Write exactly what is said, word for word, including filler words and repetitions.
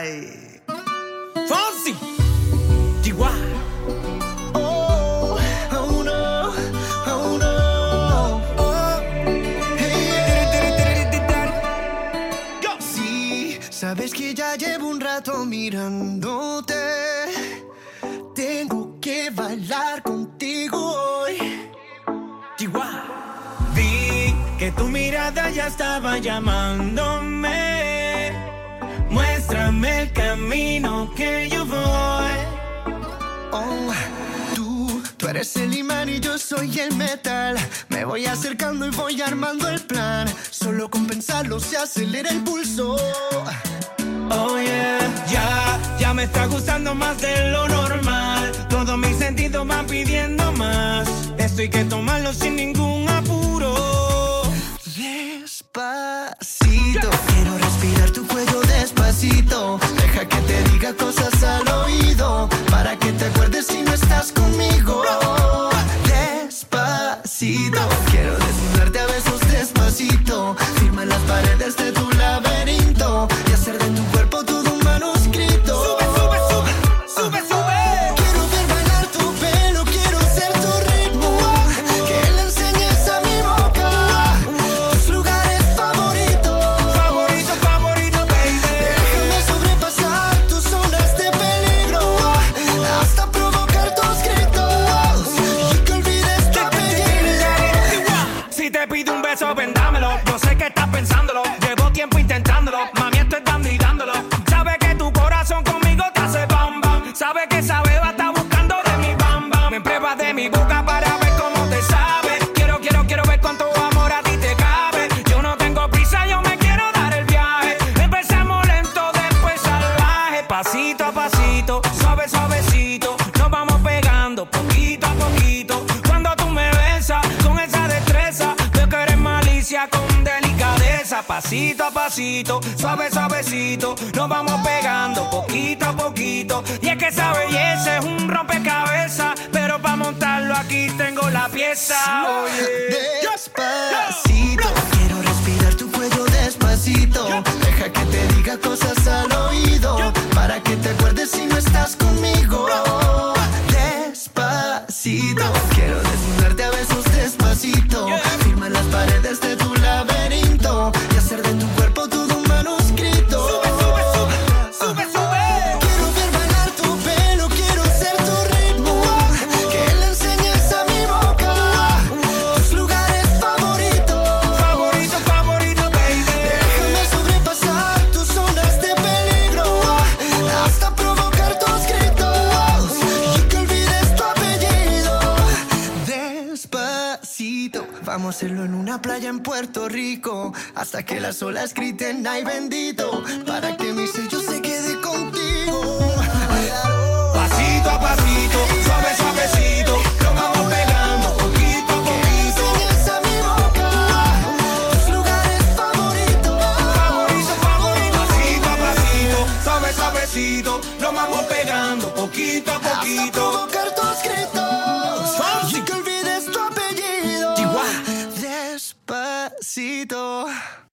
Ay. Fonsi. Chihuahua. Oh, oh no, oh no. Oh, hey, yeah. Sí, sabes que ya llevo un rato mirándote. Tengo que bailar contigo hoy. Chihuahua. Vi que tu mirada ya estaba llamándome. Muéstrame el camino que yo voy. Oh, tú, tú eres el imán y yo soy el metal. Me voy acercando y voy armando el plan. Solo con pensarlo se acelera el pulso. Oh yeah, ya, ya me está gustando más de lo normal. Todos mis sentidos van pidiendo más. Esto hay que tomarlo sin ningún apuro. Despacito, quiero respirar tu cuello despacito. Deja que te diga cosas al oído, para que te acuerdes si no estás conmigo. Despacito, quiero desnudarte a besos despacito. Firma las paredes de tu laberinto y hacer de tu cuerpo todo un manuscrito. Sube, sube, sube, sube, sube. Quiero ver bailar tu pelo, quiero ser tu ritmo. Que le enseñes a mi boca tus lugares favoritos. Favorito, favorito, baby. Déjame sobrepasar tus zonas de peligro hasta provocar tus gritos y que olvides tu apellido. Si te pido un beso, vendámelo. Yo sé que estás pensándolo. Llevo tiempo intentándolo. Mami, estoy dando y dándolo. Sabe que tu corazón conmigo te hace bam bam. Sabe que esa beba está buscando de mi bam bam. Me pruebas de mi boca para ver cómo te sabe. Quiero, quiero, quiero ver cuánto amor a ti te cabe. Yo no tengo prisa, yo me quiero dar el viaje. Empezamos lento, después salvaje. Pasito a pasito, suave, suavecito. Nos vamos pegando poquito a poquito. Cuando tú me besas con esa destreza, veo que eres malicia con delicadeza. Pasito a pasito, suave, suavecito. Nos vamos pegando poquito a poquito. Y es que esa belleza es un rompecabezas, pero para montarlo aquí tengo la pieza. Oye. Despacito, quiero respirar tu cuello despacito. Deja que te diga cosas al oído, para que te acuerdes si no estás conmigo. Despacito, quiero desnudarte a besos despacito. Firma las paredes de tu laberinto y hacer de tu cuerpo todo un manuscrito. Sube, sube, sube, sube, sube. Quiero ver bailar tu pelo, quiero ser tu ritmo. Que le enseñes a mi boca tus lugares favoritos. Favorito, favorito, baby. Déjame sobrepasar tus zonas de peligro hasta provocar tus gritos y que olvides tu apellido. Despacito, vamos a hacerlo en una playa en Puerto Rico hasta que las olas griten ay bendito, para que mi sello se quede contigo. Pasito a pasito, suave, suavecito. Nos vamos pegando poquito a poquito. Enseñas a mi boca tus lugares favoritos. Favorito, favorito. Pasito a pasito, suave, suavecito. Nos vamos pegando poquito a Hasta poquito. provocar tus gritos Fonsi. y que olvides tu apellido. Chihuahua. Despacito.